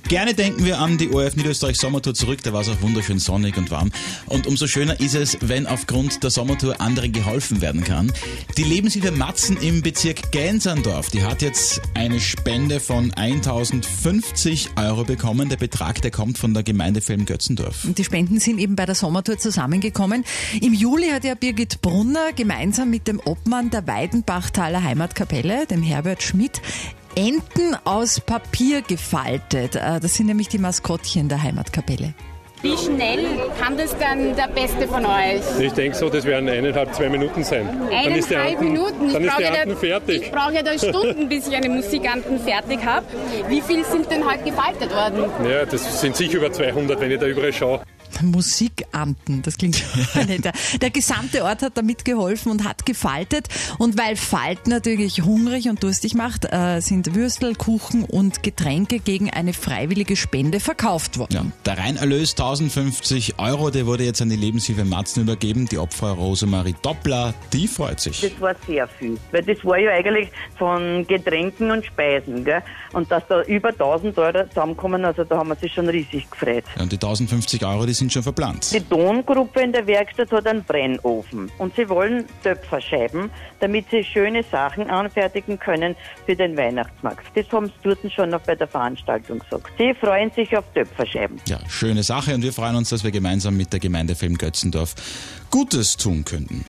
Gerne denken wir an die ORF Niederösterreich Sommertour zurück, da war es auch wunderschön sonnig und warm. Und umso schöner ist es, wenn aufgrund der Sommertour anderen geholfen werden kann. Die Lebenshilfe Matzen im Bezirk Gänserndorf, die hat jetzt eine Spende von 1050 € bekommen. Der Betrag, der kommt von der Gemeinde Velm-Götzendorf. Und die Spenden sind eben bei der Sommertour zusammengekommen. Im Juli hat ja Birgit Brunner gemeinsam mit dem Obmann der Weidenbachtaler Heimatkapelle, dem Herbert Schmidt, Enten aus Papier gefaltet. Das sind nämlich die Maskottchen der Heimatkapelle. Wie schnell kann das dann der Beste von euch? Ich denke so, das werden 1,5-2 Minuten sein. 1,5 Minuten? Dann ist die Anten fertig. Ich brauche ja da Stunden, bis ich eine Musikanten fertig habe. Wie viel sind denn heute gefaltet worden? Ja, das sind sicher über 200, wenn ich da überall schaue. Musikanten, das klingt nicht. Der gesamte Ort hat da mitgeholfen und hat gefaltet. Und weil Falten natürlich hungrig und durstig macht, sind Würstel, Kuchen und Getränke gegen eine freiwillige Spende verkauft worden. Ja, der Reinerlös 1050 €, der wurde jetzt an die Lebenshilfe Matzen übergeben. Die Opfer Rosemarie Doppler, die freut sich. Das war sehr viel, weil das war ja eigentlich von Getränken und Speisen, gell? Und dass da über 1000 € zusammenkommen, also da haben wir sich schon riesig gefreut. Ja, und die 1050 €, die sind schon verplant. Die Tongruppe in der Werkstatt hat einen Brennofen und sie wollen Töpferscheiben, damit sie schöne Sachen anfertigen können für den Weihnachtsmarkt. Das haben sie dort schon noch bei der Veranstaltung gesagt. Sie freuen sich auf Töpferscheiben. Ja, schöne Sache und wir freuen uns, dass wir gemeinsam mit der Gemeinde Velm-Götzendorf Gutes tun könnten.